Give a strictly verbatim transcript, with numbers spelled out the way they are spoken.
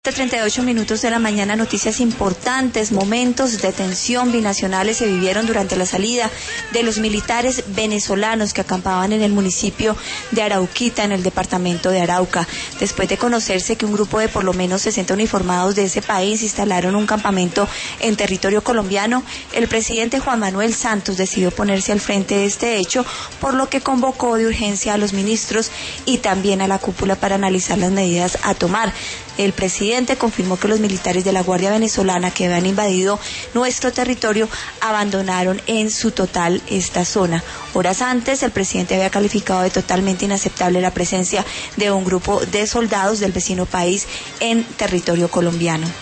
treinta y ocho minutos de la mañana, noticias importantes, momentos de tensión binacionales se vivieron durante la salida de los militares venezolanos que acampaban en el municipio de Arauquita, en el departamento de Arauca. Después de conocerse que un grupo de por lo menos sesenta uniformados de ese país instalaron un campamento en territorio colombiano, el presidente Juan Manuel Santos decidió ponerse al frente de este hecho, por lo que convocó de urgencia a los ministros y también a la cúpula para analizar las medidas a tomar. El presidente confirmó que los militares de la Guardia Venezolana que habían invadido nuestro territorio abandonaron en su total esta zona. Horas antes, el presidente había calificado de totalmente inaceptable la presencia de un grupo de soldados del vecino país en territorio colombiano.